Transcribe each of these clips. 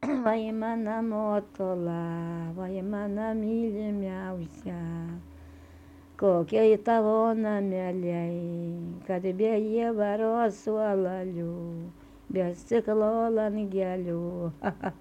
Vai mana motola, vai mana milha miausia. Kokia itavona meliai, kad beje varosu alaliu, besiklola nigeliu.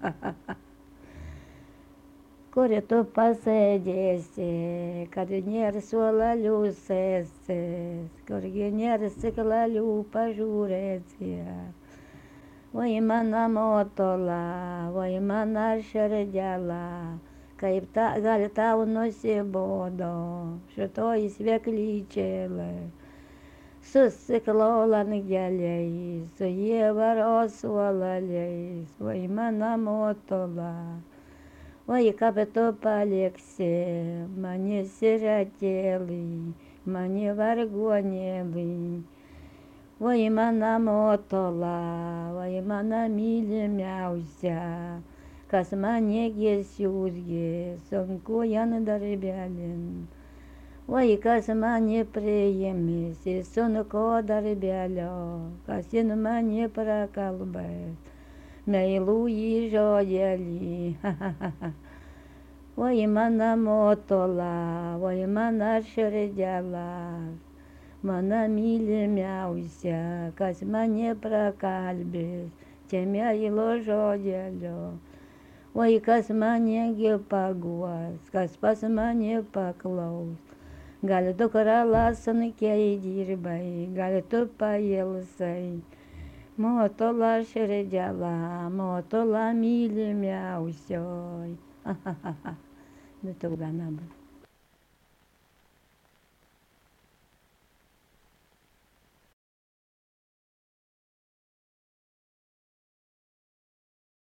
Kur tu pasėdėsi, kad nėra suolalių sėsis, kurgi nėra stiklalių pažiūrėsi. Vai mana motola, vai mana širdėla, kaip gali tau nusibodo šitoj sveklyčėlė. Susiklola geliais, su jievaros suolaliais, vai mana motola. Vai kaip tu paliksi mane siratėlį, mane vargonėlį. Vai mana motola, vai mana mylimiausia, kas mane gesiūsgi, sunku jan darbelin. Vai kas mane priėmės, sunku darbelio, kas jin mane prakalbės. Meilų į žodėlį. Vai mana motola, vai mana širdėla, mana mylimiausia, kas mane prakalbės, čia meilo žodėlio. Vai kas mane paguos, kas pas mane paklaus. Gal dukra lasankiai dirbai, gal tu pailsai. Motola širdėla, motola mylimiausioj. Bet jau gana bus.